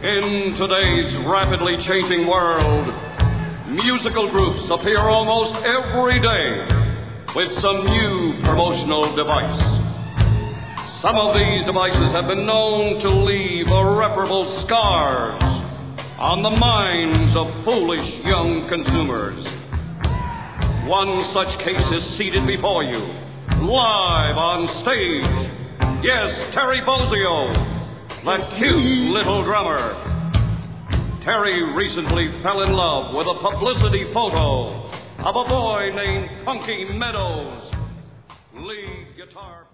In today's rapidly changing world, musical groups appear almost every day with some new promotional device. Some of these devices have been known to leave irreparable scars on the minds of foolish young consumers. One such case is seated before you, live on stage. Yes, Terry Bozzio, that cute little drummer. Terry recently fell in love with a publicity photo of a boy named Funky Meadows, lead guitar